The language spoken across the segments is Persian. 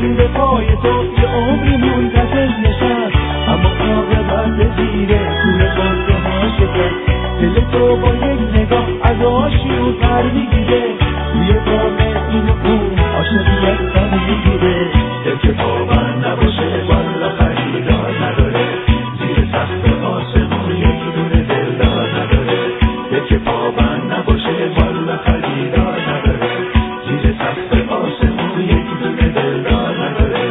من به پای تو یه عمری منتظر نشست، اما عاقبت زیر کوره بازه ها شکست. دل تو با یک نگاه از آشیون پر میگیره، روی بام این و اون عاشقیت سر میگیره. دل که پابند نباشه والا خریدار نداره، زیر سقف آسمون یکی دونه دلدار نداره. دل که پابند نباشه والا خریدار نداره، زیر سقف آسمون یکی دونه دلدار نداره.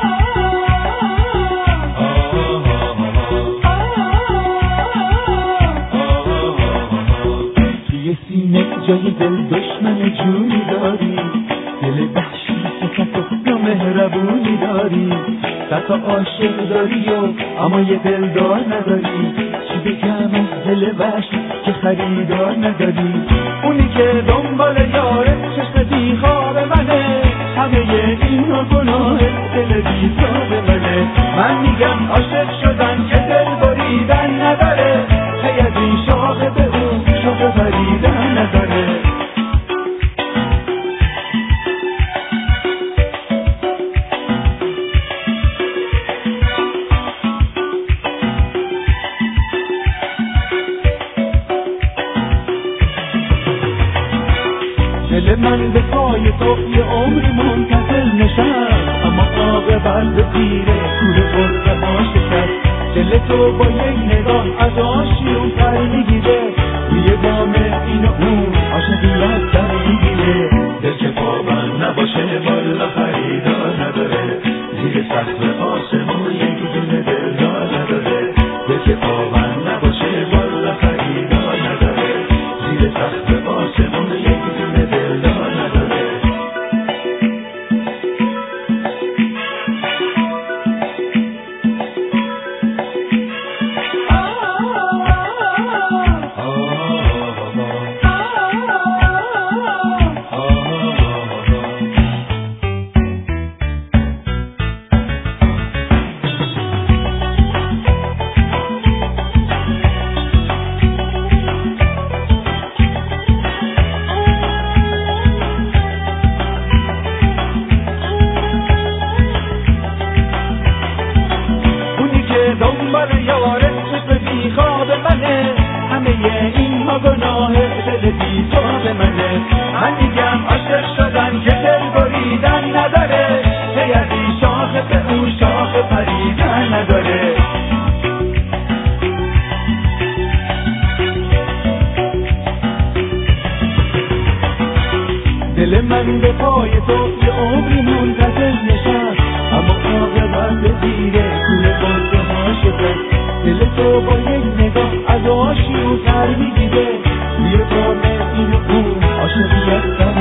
توی سینه جای دل دشمن جونی داری، دل وحشی صفت و مهربونی داری. صد عاشق داری و اما یه دلدار نداری، چی بگم از دل وحشی که خریدار نداری. اونی که دنبال یاره چشم بیخواب منه، همه اینا گناه دل بیزار منه. من میگم عاشق شدن که دل بریدن نداره، هی از این شاخ به اون شاخ بریدن نداره. دل من به پای تو یه عمری منتظر نشست، اما عاقبت زیر کوره بازه ها شکست. دل تو با یک نگاه از آشیون پر میگیره، روی بام این و اون عاشقیت سر میگیره. دل که پابند نباشه والا خریدار نداره، زیر سقف آسمون یکی دونه دلدار نداره. دل که پابند نباشه والا خریدار نداره، زیر سقف آسمون یکی دونه دلدار نداره. دنبال یاره چشم بیخواب منه، همه این ها گناه دل بیزار منه. من میگم عاشق شدن که دل بریدن نداره، هی از این شاخ به اون شاخ پریدن نداره. دل من به پای تو یه عمری منتظر نشست، اما عاقبت زیر کوره بازه ها شکست. دل تو با یک نگاه از آشیون پر میگیره، روی بام این و اون عاشقیت سر